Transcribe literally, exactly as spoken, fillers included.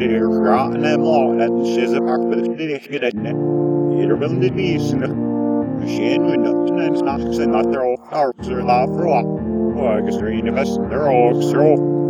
er graten en målen skjøzer akkurat det ikke denne. Er vel det visende. Skjen unnatten en snakk sen at det er opphavser la fra. Og jeg er så inne best der også.